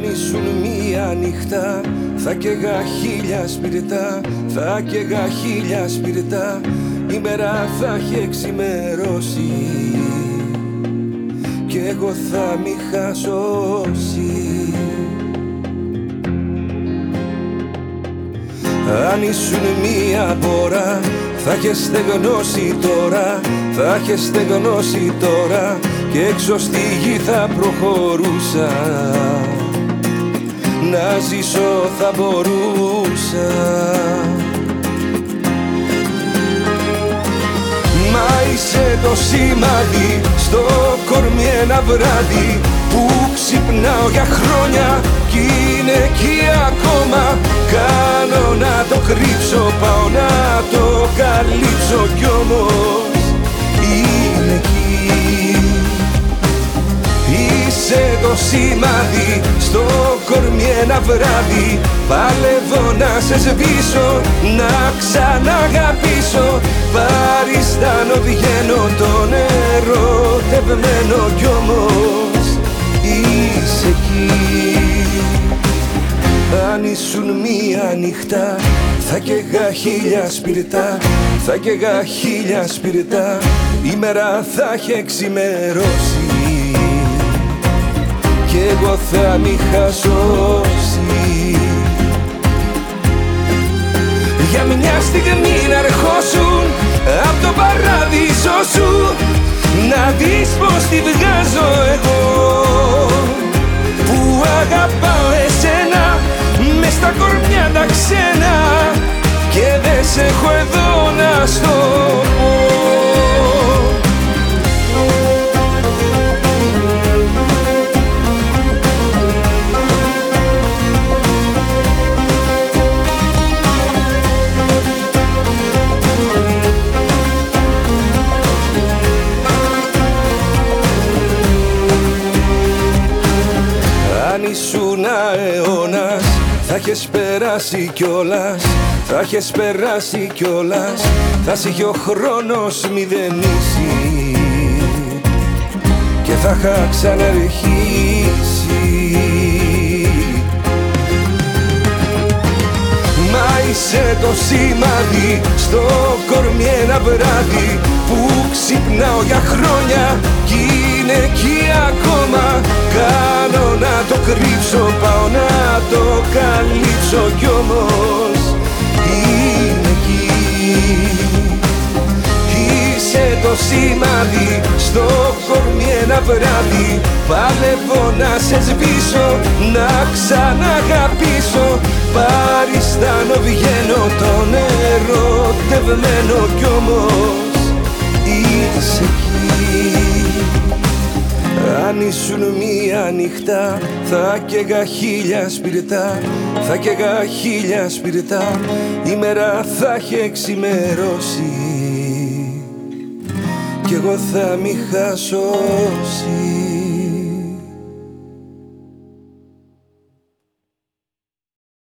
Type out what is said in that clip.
ήσουν μία νύχτα, θα καίγα χίλια σπιρτά, θα καίγα χίλια σπιρτά. Η μέρα θα είχε ξημερώσει κι εγώ θα μ' είχα σώσει. Αν ήσουν μία πόρα, θα είχες στεγνώσει τώρα, θα είχες στεγνώσει τώρα και έξω στη γη θα προχωρούσα. Να ζήσω θα μπορούσα. Μα είσαι το σημάδι στο κορμί ένα βράδυ που ξυπνάω για χρόνια κι είναι εκεί ακόμα. Κάνω να το κρύψω, πάω να το καλύψω κι όμως είναι εκεί. Είσαι το σημάδι στο κορμί ένα βράδυ, παλεύω να σε σβήσω, να ξαναγαπήσω. Παριστάνω, βγαίνω τον ερωτευμένο κι όμως είσαι εκεί. Αν ήσουν μία νύχτα, θα καίγα χίλια σπιρτά, θα καίγα χίλια σπιρτά. Η μέρα θα είχε ξημερώσει κι εγώ θα μ' είχα σώσει. Για μια στιγμή να ερχόσουν απ' το παράδεισο σου, να δεις πως τη βγάζω εγώ που αγαπάω εσένα μες στα κορμιά τα ξένα και δεν σε έχω εδώ να στο πω. Αν ήσουν αιώνας, θα είχες περάσει κιόλας, θα είχες περάσει κιόλας. Θα σ' είχε ο χρόνος μηδενίσει και θα είχα ξαναρχίσει. Μα είσαι το σημάδι στο κορμί ένα βράδυ που ξυπνάω για χρόνια κι είναι εκεί ακόμα. Κάνω να το κρύψω, πάω να το καλύψω κι όμως είναι εκεί. Είσαι το σημάδι στο κορμί ένα βράδυ, παλεύω να σε σβήσω, να ξαναγαπήσω. Παριστάνω, βγαίνω τον ερωτευμένο κι όμως είσαι εκεί. Αν ήσουν μία νύχτα, θα καίγα χίλια σπιρτά, θα καίγα χίλια σπιρτά. Η μέρα θα είχε ξημερώσει κι εγώ θα μ' είχα σώσει.